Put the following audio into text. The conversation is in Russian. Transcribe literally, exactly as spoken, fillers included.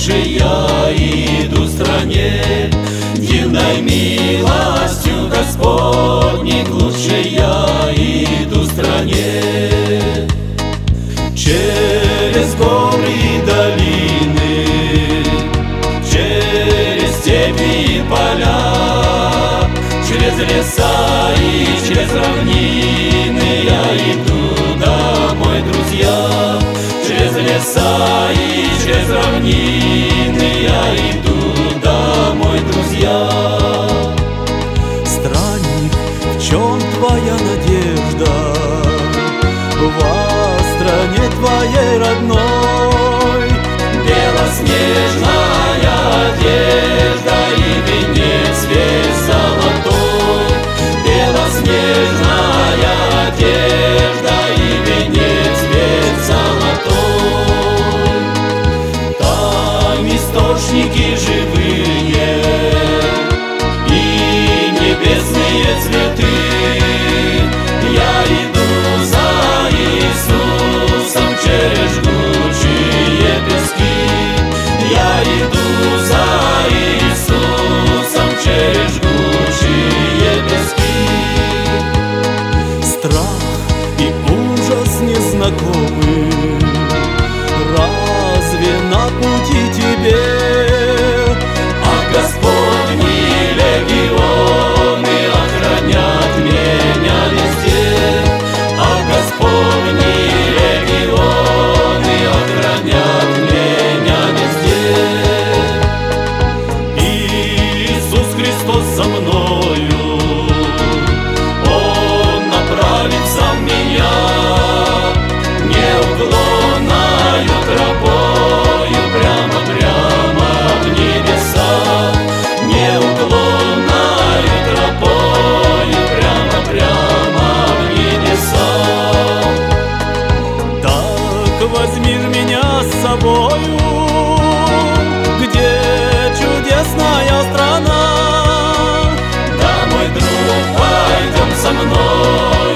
лучше я иду в стране, дивной милостью Господней, лучше я иду в стране. Через горы и долины, через степи и поля, через леса и через равнины я иду домой, друзья. Через леса и через равнины я иду домой, друзья. Странник, в чем твоя надежда? Во стране твоей родной белоснежная одежда и венец весь золотой. Белоснежная одежда и венец весь золотой. Там источники живые и небесные цветы. Я иду за Иисусом через жгучие пески. Я иду за Иисусом через жгучие пески. страх и ужас незнакомый, разве на пути тебе? А Господни легионы охранят меня везде. А Господни легионы охранят меня везде. Иисус Христос со мною, Он направит сам меня неуклонною тропою прямо-прямо в небеса. Неуклонною тропою прямо-прямо в небеса. Так возьми ж меня с собою, где чудесная страна. Да, мой друг, пойдем со мной.